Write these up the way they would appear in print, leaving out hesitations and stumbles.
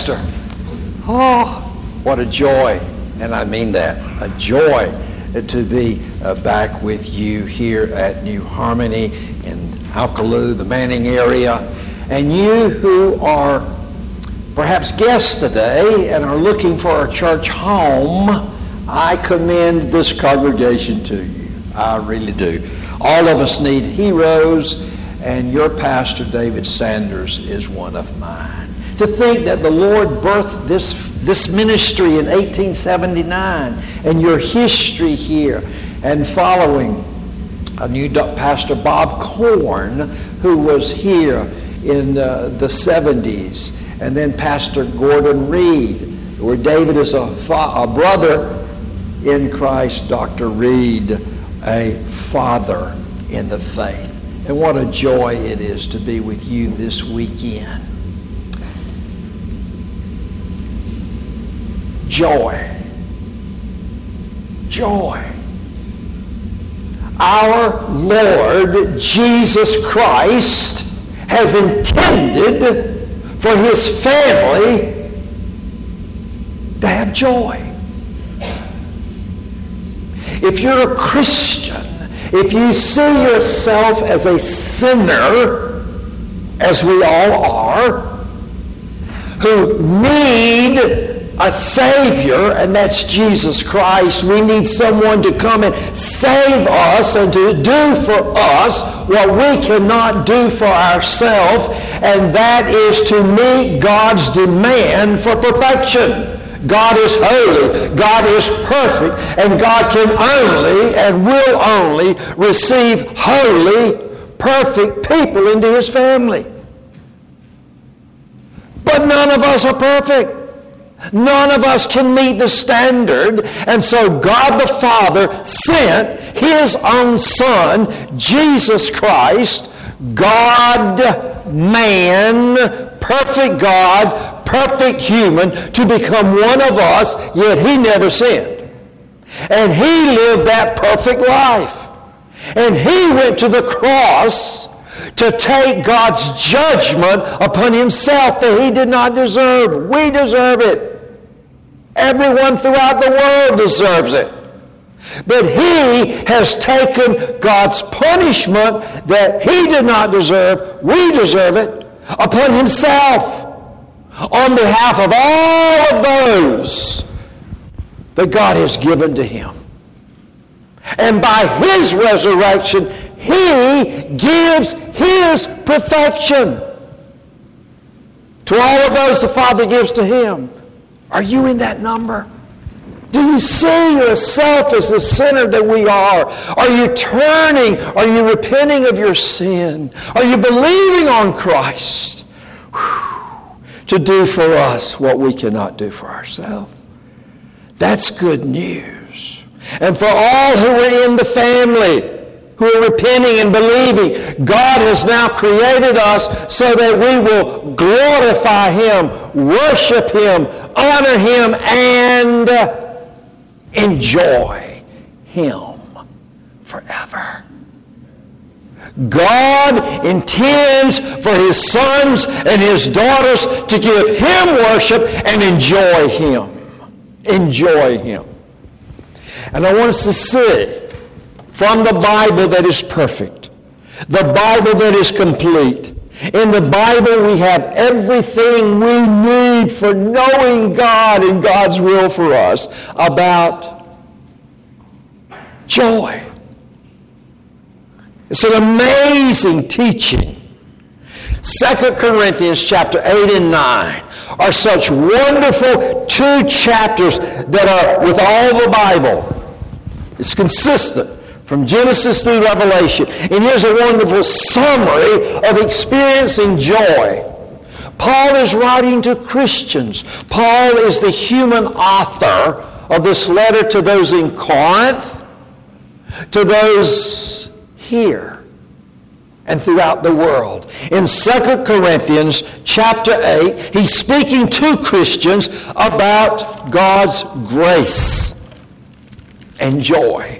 Pastor. Oh, what a joy, and I mean that, a joy to be back with you here at New Harmony in Alkaloo, the Manning area. And you who are perhaps guests today and are looking for a church home, I commend this congregation to you. I really do. All of us need heroes, and your pastor, David Sanders, is one of mine. To think that the Lord birthed this ministry in 1879, and your history here, and following a new Pastor Bob Corn, who was here in the 70s, and then Pastor Gordon Reed, where David is a brother in Christ, Dr. Reed, a father in the faith. And what a joy it is to be with you this weekend. Joy. Joy. Our Lord Jesus Christ has intended for His family to have joy. If you're a Christian, if you see yourself as a sinner, as we all are, who need a Savior, and that's Jesus Christ, we need someone to come and save us and to do for us what we cannot do for ourselves, and that is to meet God's demand for perfection. God is holy, God is perfect, and God can only and will only receive holy, perfect people into His family. But none of us are perfect. None of us can meet the standard, and so God the Father sent His own Son, Jesus Christ, God, man, perfect God, perfect human, to become one of us, yet He never sinned. And He lived that perfect life. And He went to the cross to take God's judgment upon Himself that He did not deserve. We deserve it. Everyone throughout the world deserves it. But He has taken God's punishment that He did not deserve, we deserve it, upon Himself on behalf of all of those that God has given to Him. And by His resurrection, He gives His perfection to all of those the Father gives to Him. Are you in that number? Do you see yourself as the sinner that we are? Are you turning? Are you repenting of your sin? Are you believing on Christ to do for us what we cannot do for ourselves? That's good news. And for all who are in the family, who are repenting and believing, God has now created us so that we will glorify Him, worship Him, honor Him, and enjoy Him forever. God intends for His sons and His daughters to give Him worship and enjoy Him. Enjoy Him. And I want us to see from the Bible that is perfect, the Bible that is complete. In the Bible we have everything we need for knowing God and God's will for us about joy. It's an amazing teaching. 2 Corinthians chapter 8 and 9 are such wonderful two chapters that are with all the Bible. It's consistent from Genesis through Revelation. And here's a wonderful summary of experiencing joy. Paul is writing to Christians. Paul is the human author of this letter to those in Corinth, to those here, and throughout the world. In 2 Corinthians chapter 8, he's speaking to Christians about God's grace and joy.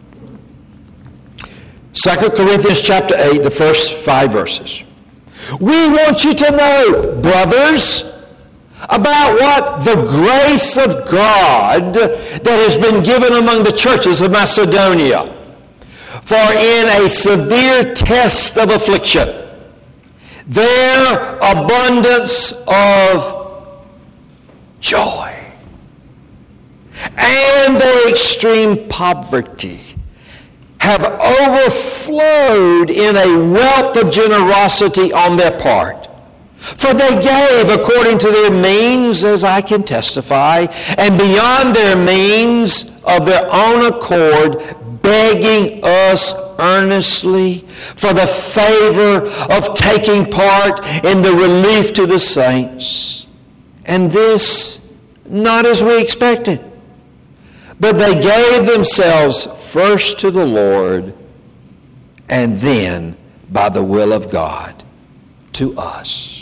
2 Corinthians chapter 8, the first 5 verses. We want you to know, brothers, about what the grace of God that has been given among the churches of Macedonia. For in a severe test of affliction, their abundance of joy and their extreme poverty have overflowed in a wealth of generosity on their part. For they gave according to their means, as I can testify, and beyond their means of their own accord, begging us earnestly for the favor of taking part in the relief to the saints. And this, not as we expected, but they gave themselves first to the Lord, and then, by the will of God, to us.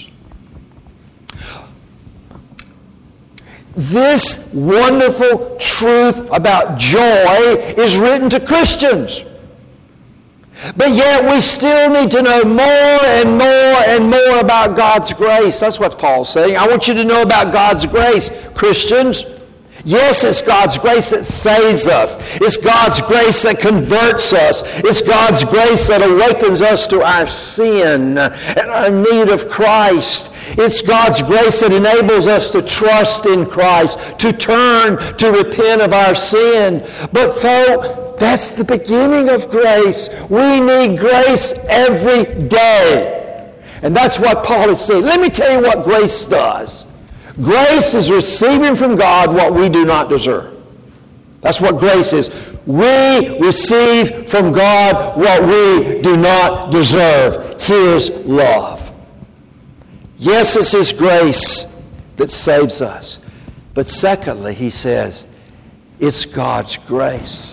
This wonderful truth about joy is written to Christians. But yet we still need to know more and more and more about God's grace. That's what Paul's saying. I want you to know about God's grace, Christians. Yes, it's God's grace that saves us. It's God's grace that converts us. It's God's grace that awakens us to our sin and our need of Christ. It's God's grace that enables us to trust in Christ, to turn, to repent of our sin. But folks, that's the beginning of grace. We need grace every day. And that's what Paul is saying. Let me tell you what grace does. Grace is receiving from God what we do not deserve. That's what grace is. We receive from God what we do not deserve. His love. Yes, it's His grace that saves us. But secondly, he says, it's God's grace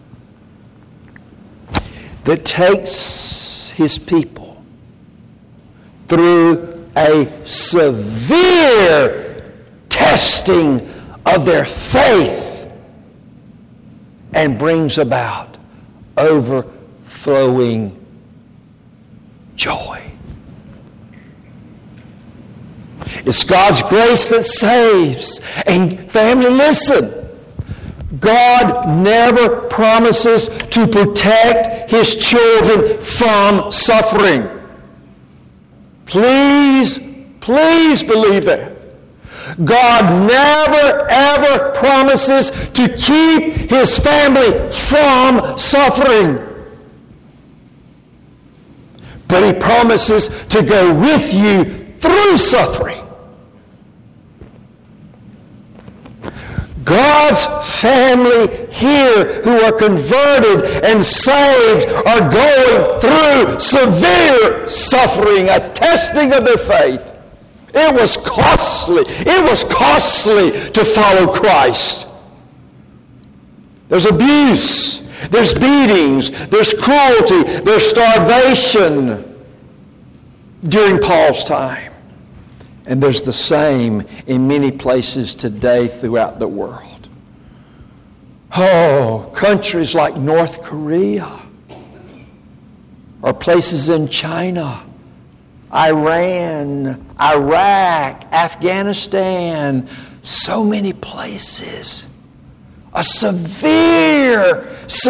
that takes His people through a severe testing of their faith and brings about overflowing joy. It's God's grace that saves. And family, listen. God never promises to protect His children from suffering. Please believe that. God never, ever promises to keep His family from suffering. But He promises to go with you through suffering. God's family here who are converted and saved are going through severe suffering, a testing of their faith. It was costly. It was costly to follow Christ. There's abuse. There's beatings. There's cruelty. There's starvation during Paul's time. And there's the same in many places today throughout the world. Oh, countries like North Korea, or places in China, Iran, Iraq, Afghanistan, so many places. A severe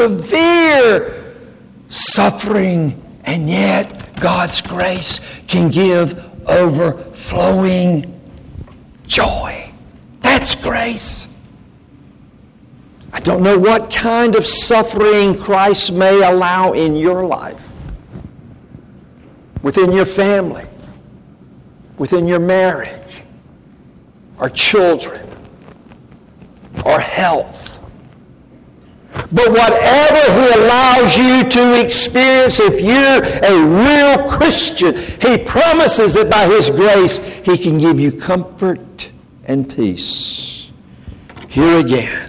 suffering, and yet God's grace can give overflowing joy. That's grace. I don't know what kind of suffering Christ may allow in your life, within your family, within your marriage, or children, or health. But whatever He allows you to experience, if you're a real Christian, He promises that by His grace He can give you comfort and peace. Here again,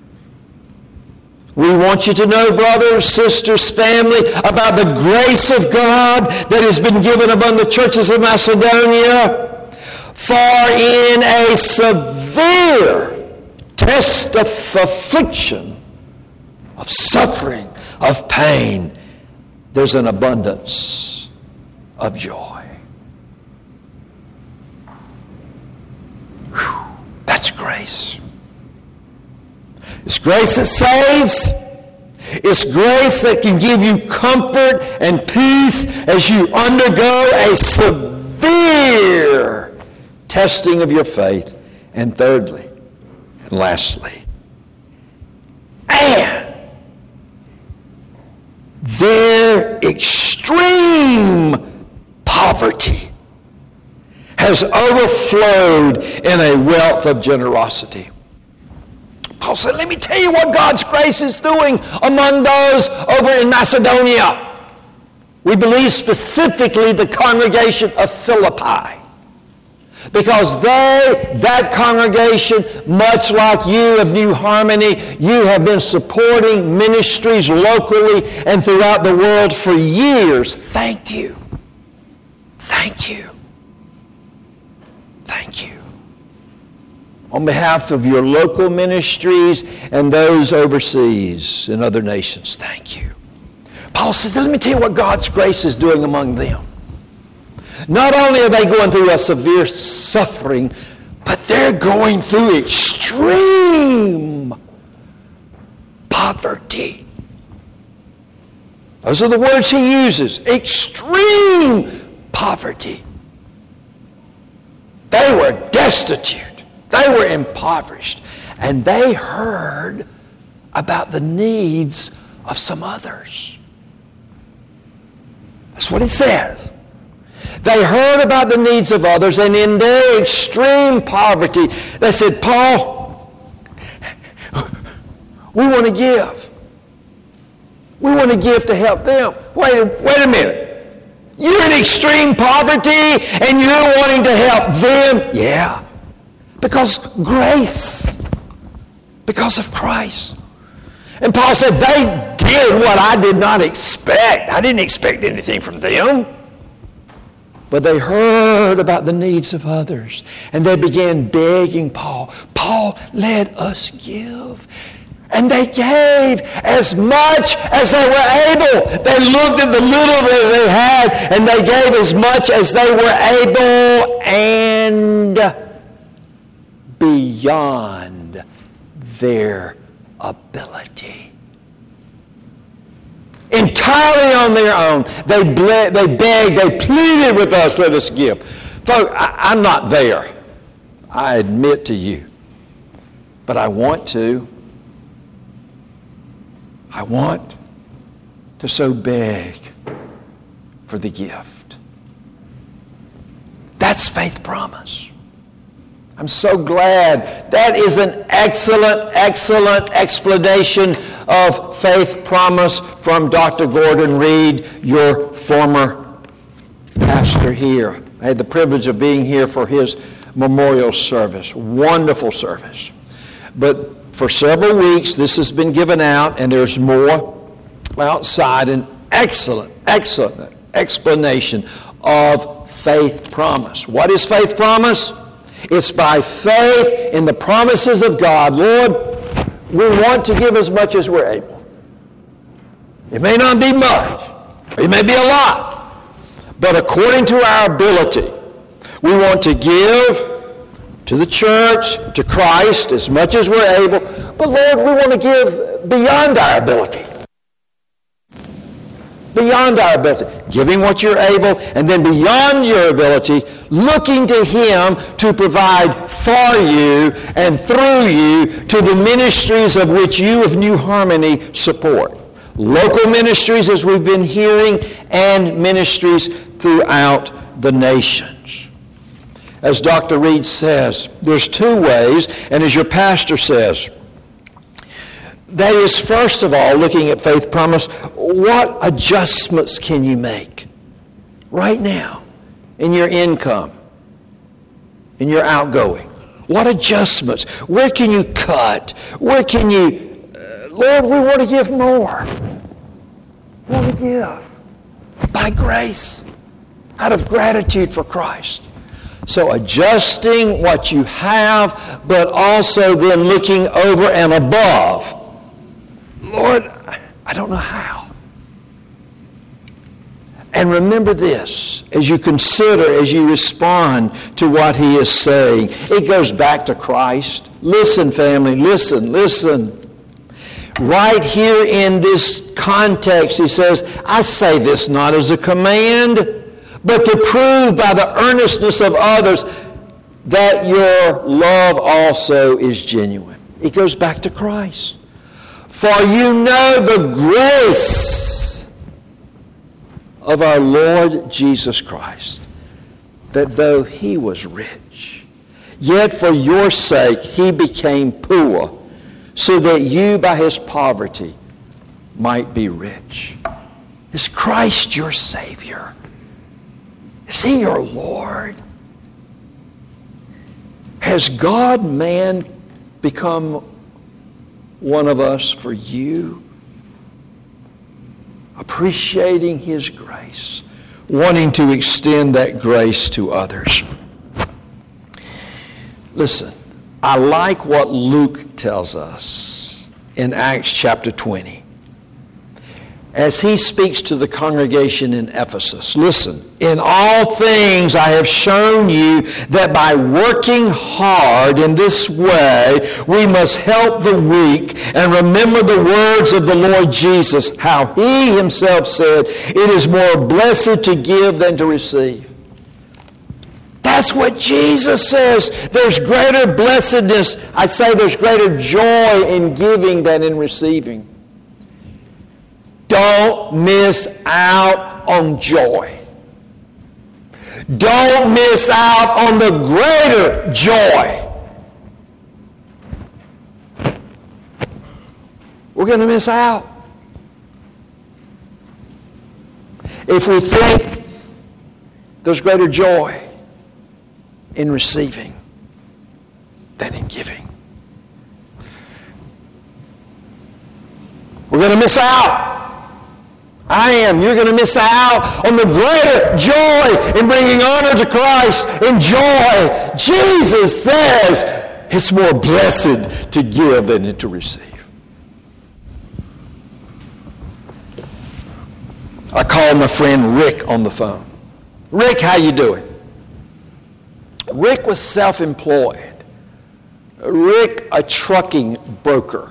we want you to know, brothers, sisters, family, about the grace of God that has been given among the churches of Macedonia. For in a severe test of affliction, of suffering, of pain, there's an abundance of joy. Whew. grace. It's grace that saves. It's grace that can give you comfort and peace as you undergo a severe testing of your faith. And thirdly, and lastly, and their extreme poverty has overflowed in a wealth of generosity. Paul said, let me tell you what God's grace is doing among those over in Macedonia. We believe specifically the congregation of Philippi. Because that congregation, much like you of New Harmony, you have been supporting ministries locally and throughout the world for years. Thank you. Thank you. Thank you. On behalf of your local ministries and those overseas in other nations, thank you. Paul says, let me tell you what God's grace is doing among them. Not only are they going through a severe suffering, but they're going through extreme poverty. Those are the words he uses. Extreme poverty. They were destitute. They were impoverished. And they heard about the needs of some others. That's what it says. They heard about the needs of others, and in their extreme poverty, they said, Paul, we want to give. We want to give to help them. Wait a minute. You're in extreme poverty, and you're wanting to help them? Yeah. Because grace. Because of Christ. And Paul said, they did what I did not expect. I didn't expect anything from them. But they heard about the needs of others. And they began begging Paul, Paul, let us give. And they gave as much as they were able. They looked at the little that they had, and they gave as much as they were able and beyond their ability. Entirely on their own. They begged, they pleaded with us, let us give. Folks, I'm not there. I admit to you. But I want to. I want to so beg for the gift. That's faith promise. I'm so glad. That is an excellent, excellent explanation of faith promise from Dr. Gordon Reed, your former pastor here. I had the privilege of being here for his memorial service. Wonderful service. But for several weeks, this has been given out, and there's more outside. An excellent, excellent explanation of faith promise. What is faith promise? It's by faith in the promises of God. Lord, we want to give as much as we're able. It may not be much. It may be a lot. But according to our ability, we want to give to the church, to Christ, as much as we're able. But Lord, we want to give beyond our ability. Beyond our ability. Giving what you're able, and then beyond your ability, looking to Him to provide for you and through you to the ministries of which you of New Harmony support. Local ministries, as we've been hearing, and ministries throughout the nations. As Dr. Reed says, there's two ways, and as your pastor says, that is, first of all, looking at faith promise, what adjustments can you make right now in your income, in your outgoing? What adjustments? Where can you cut? Where can you, Lord, we want to give more. We want to give by grace, out of gratitude for Christ. So adjusting what you have, but also then looking over and above. Lord, I don't know how. And remember this, as you consider, as you respond to what he is saying, it goes back to Christ. Listen, family, listen. Right here in this context, he says, I say this not as a command, but to prove by the earnestness of others that your love also is genuine. It goes back to Christ. For you know the grace of our Lord Jesus Christ, that though he was rich, yet for your sake he became poor, so that you by his poverty might be rich. Is Christ your Savior? Is he your Lord? Has God-man become one of us for you? Appreciating his grace, wanting to extend that grace to others. Listen, I like what Luke tells us in Acts chapter 20. As he speaks to the congregation in Ephesus, listen, in all things I have shown you that by working hard in this way, we must help the weak and remember the words of the Lord Jesus, how he himself said, it is more blessed to give than to receive. That's what Jesus says. There's greater blessedness. I say there's greater joy in giving than in receiving. Don't miss out on joy. Don't miss out on the greater joy. We're going to miss out if we think there's greater joy in receiving than in giving. We're going to miss out. You're going to miss out on the greater joy in bringing honor to Christ and joy. Jesus says it's more blessed to give than to receive. I called my friend Rick on the phone. Rick, how you doing? Rick was self-employed. Rick, a trucking broker.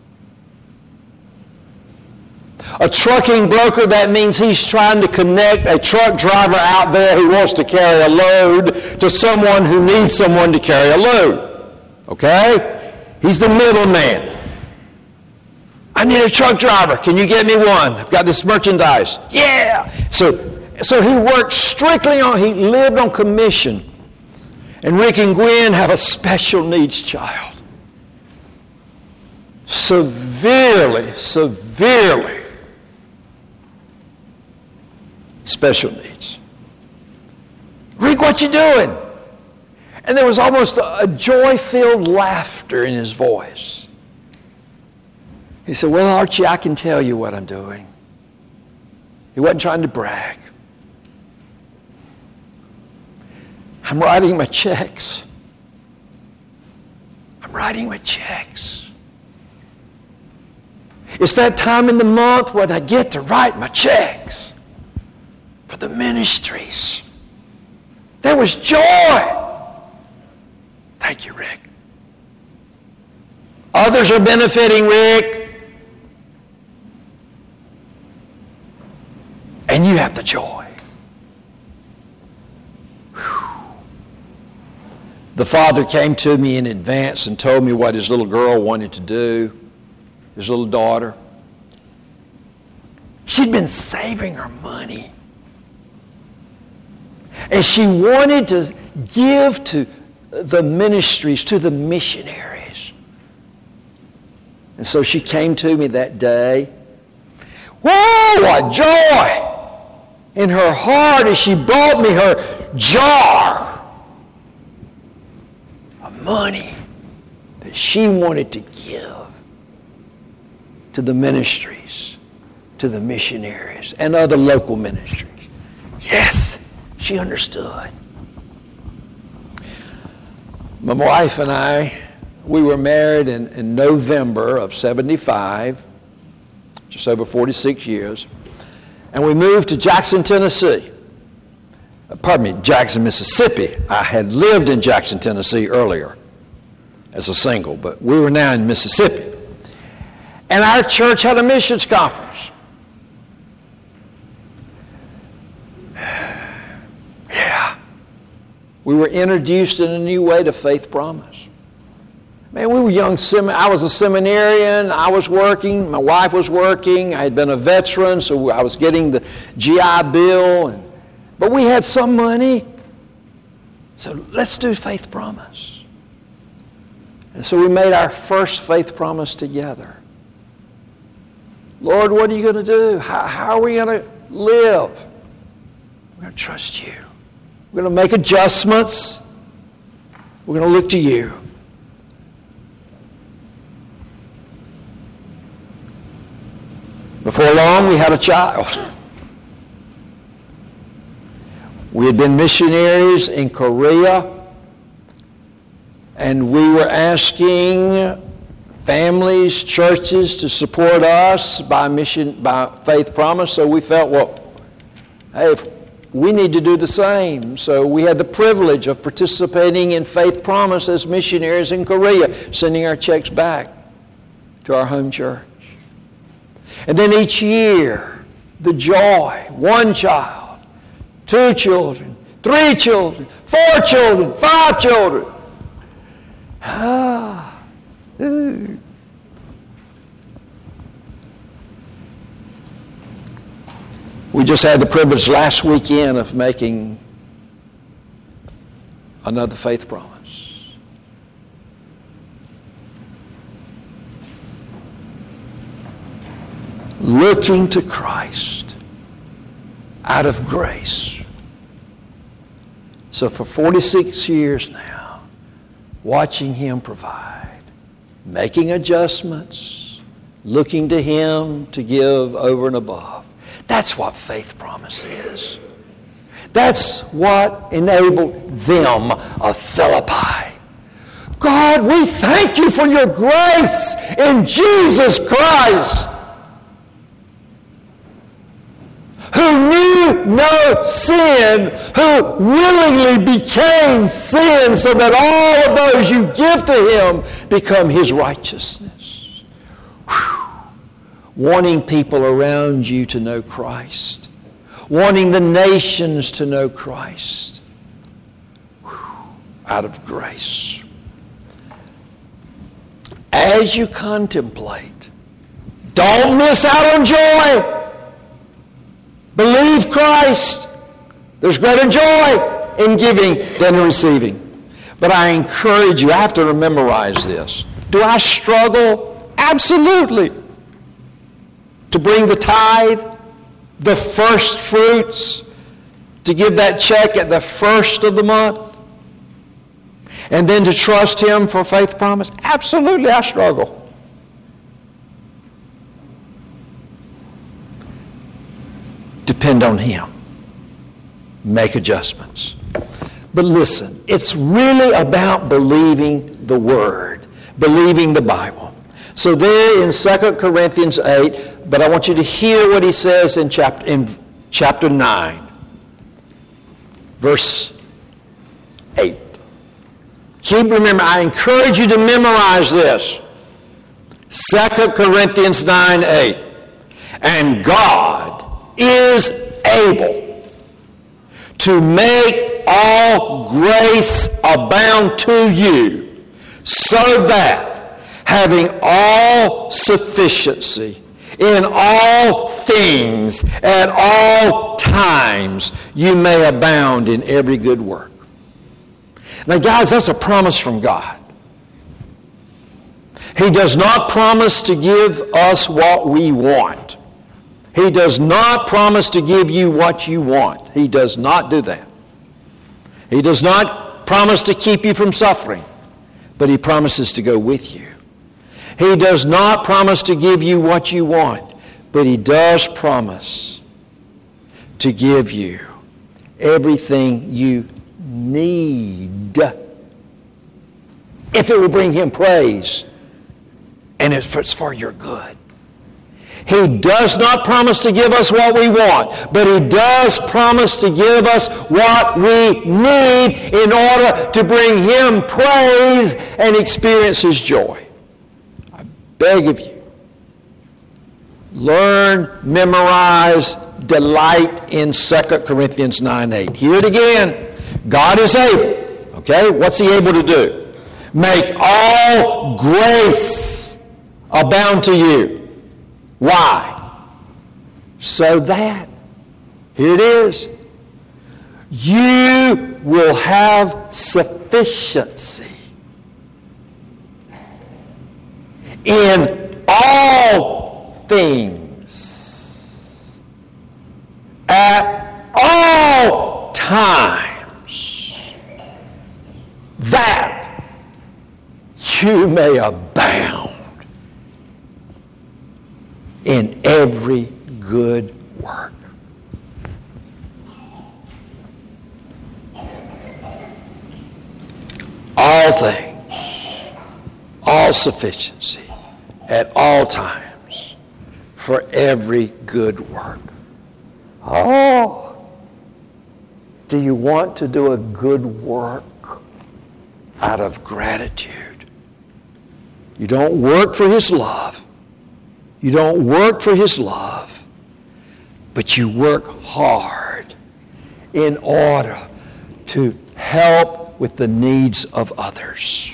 A trucking broker, that means he's trying to connect a truck driver out there who wants to carry a load to someone who needs someone to carry a load. Okay? He's the middleman. I need a truck driver. Can you get me one? I've got this merchandise. Yeah! So he worked strictly he lived on commission. And Rick and Gwen have a special needs child. Severely special needs. Rick, what you doing? And there was almost a joy-filled laughter in his voice. He said, well, Archie, I can tell you what I'm doing. He wasn't trying to brag. I'm writing my checks. It's that time in the month when I get to write my checks for the ministries. There was joy. Thank you, Rick. Others are benefiting, Rick. And you have the joy. The father came to me in advance and told me what his little girl wanted to do, his little daughter. She'd been saving her money. And she wanted to give to the ministries, to the missionaries. And so she came to me that day. Whoa, what joy in her heart as she brought me her jar of money that she wanted to give to the ministries, to the missionaries, and other local ministries. Yes, she understood. My wife and I, we were married in November of 75, just over 46 years. And we moved to Jackson, Tennessee. Jackson, Mississippi. I had lived in Jackson, Tennessee earlier as a single, but we were now in Mississippi. And our church had a missions conference. Yeah. We were introduced in a new way to Faith Promise. Man, we were young. I was a seminarian. I was working. My wife was working. I had been a veteran, so I was getting the GI Bill. But we had some money. So let's do Faith Promise. And so we made our first Faith Promise together. Lord, what are you going to do? How are we going to live? We're going to trust you. We're going to make adjustments. We're going to look to you. Before long, we had a child. We had been missionaries in Korea, and we were asking families, churches to support us by Faith Promise. So we felt, well, hey, we need to do the same. So we had the privilege of participating in Faith Promise as missionaries in Korea, sending our checks back to our home church. And then each year, the joy, 1 child, 2 children, 3 children, 4 children, 5 children. We just had the privilege last weekend of making another Faith Promise. Looking to Christ out of grace. So for 46 years now, watching Him provide, making adjustments, looking to Him to give over and above. That's what Faith Promise is. That's what enabled them of Philippi. God, we thank you for your grace in Jesus Christ, who knew no sin, who willingly became sin so that all of those you give to Him become His righteousness. Whew. Wanting people around you to know Christ. Wanting the nations to know Christ. Whew. Out of grace. As you contemplate, don't miss out on joy. Believe Christ. There's greater joy in giving than in receiving. But I encourage you, I have to memorize this. Do I struggle? Absolutely. To bring the tithe, the first fruits, to give that check at the first of the month, and then to trust Him for Faith Promise? Absolutely, I struggle. Depend on Him. Make adjustments. But listen, it's really about believing the Word, believing the Bible. So there in 2 Corinthians 8, but I want you to hear what he says in chapter 9, verse 8. Remember, I encourage you to memorize this. 2 Corinthians 9, 8. And God is able to make all grace abound to you, so that, having all sufficiency in all things at all times, you may abound in every good work. Now, guys, that's a promise from God. He does not promise to give us what we want. He does not promise to give you what you want. He does not do that. He does not promise to keep you from suffering, but He promises to go with you. He does not promise to give you what you want, but He does promise to give you everything you need, if it will bring Him praise and if it's for your good. He does not promise to give us what we want, but He does promise to give us what we need in order to bring Him praise and experience His joy. I beg of you, learn, memorize, delight in 2 Corinthians 9:8. Hear it again. God is able. Okay, what's He able to do? Make all grace abound to you. Why? So that, here it is, you will have sufficiency in all things, at all times, that you may abound in every good work. All things, all sufficiency, at all times, for every good work. Oh, do you want to do a good work out of gratitude? You don't work for His love. You don't work for His love, but you work hard in order to help with the needs of others.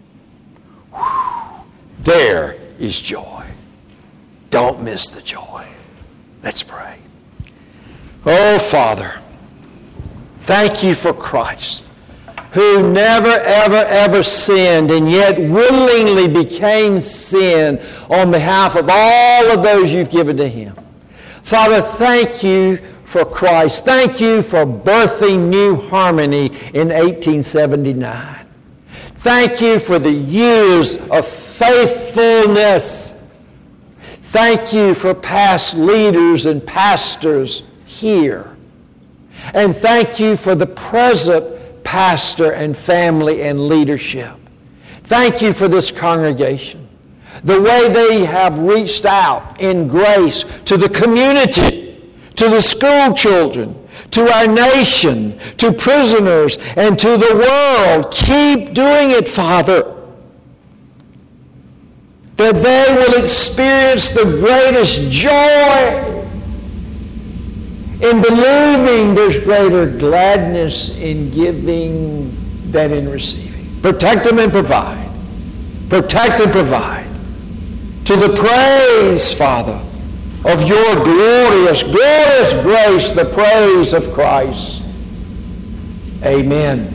Whew. There is joy. Don't miss the joy. Let's pray. Oh, Father, thank You for Christ, who never, ever, ever sinned and yet willingly became sin on behalf of all of those You've given to Him. Father, thank You for Christ. Thank You for birthing New Harmony in 1879. Thank You for the years of faithfulness. Thank You for past leaders and pastors here. And thank You for the present pastor and family and leadership. Thank You for this congregation. The way they have reached out in grace to the community, to the school children, to our nation, to prisoners, and to the world. Keep doing it, Father, that they will experience the greatest joy in believing. There's greater gladness in giving than in receiving. Protect them and provide. Protect and provide. To the praise, Father, of Your glorious, glorious grace, the praise of Christ. Amen.